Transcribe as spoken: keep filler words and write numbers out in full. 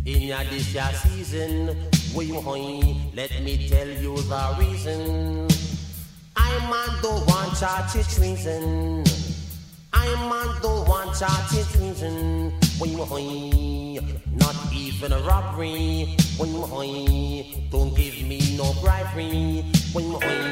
In ya this ya season, we let me tell you the reason. I'm on the one charted treason. I'm on the one charted treason. Not even a robbery. Don't give me no bribery.